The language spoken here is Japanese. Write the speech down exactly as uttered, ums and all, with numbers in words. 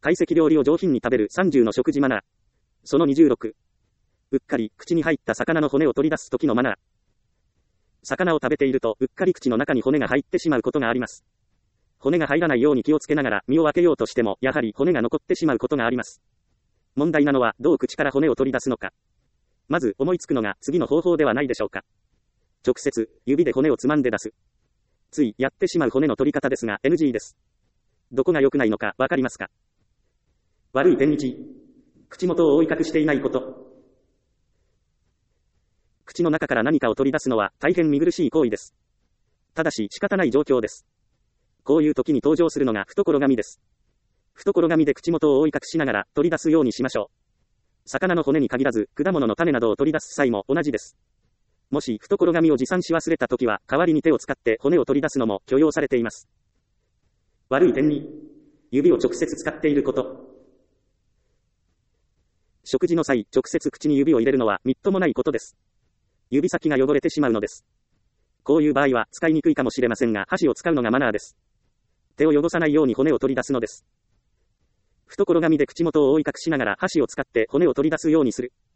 懐石料理を上品に食べるさんじゅうの食事マナー。そのにじゅうろく。うっかり口に入った魚の骨を取り出す時のマナー。魚を食べていると、うっかり口の中に骨が入ってしまうことがあります。骨が入らないように気をつけながら身を開けようとしても、やはり骨が残ってしまうことがあります。問題なのは、どう口から骨を取り出すのか。まず思いつくのが次の方法ではないでしょうか。直接、指で骨をつまんで出す。ついやってしまう骨の取り方ですが エヌジー です。どこが良くないのかわかりますか？悪い点いち。口元を覆い隠していないこと。口の中から何かを取り出すのは大変見苦しい行為です。ただし仕方ない状況です。こういう時に登場するのが懐紙です。懐紙で口元を覆い隠しながら取り出すようにしましょう。魚の骨に限らず果物の種などを取り出す際も同じです。もし懐紙を持参し忘れた時は代わりに手を使って骨を取り出すのも許容されています。悪い点に、指を直接使っていること。食事の際、直接口に指を入れるのはみっともないことです。指先が汚れてしまうのです。こういう場合は使いにくいかもしれませんが箸を使うのがマナーです。手を汚さないように骨を取り出すのです。懐紙で口元を覆い隠しながら箸を使って骨を取り出すようにする。